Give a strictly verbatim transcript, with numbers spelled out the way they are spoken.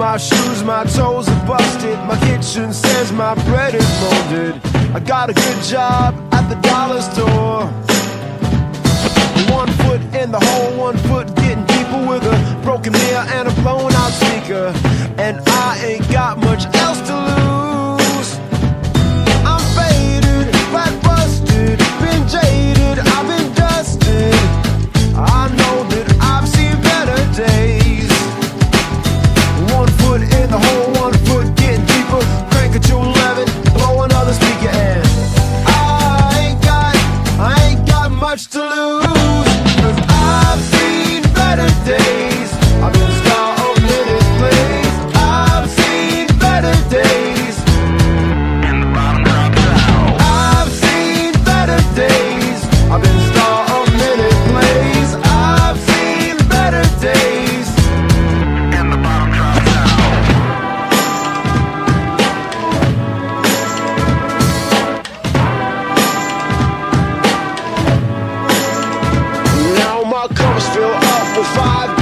my shoes, my toes are busted. My kitchen says my bread is molded. I got a good job at the dollar store. One foot in the hole, one foot getting deeper, with a broken mirror and a blown out speaker. And I ain't got much else to lose. I'm faded, fat busted, been jaded, I've been dusted. I know that I've seen better days. One foot in the hole, one foot getting deeper. Crank it to eleven, blow another speaker, and I ain't got, I ain't got much to lose. 'Cause I've seen better days. I've been star of many plays. I've seen better days. And the bottom drops out. I've seen better days. I've been star of many plays. I've seen better days. And the bottom drops out. Now my cup's filled up with five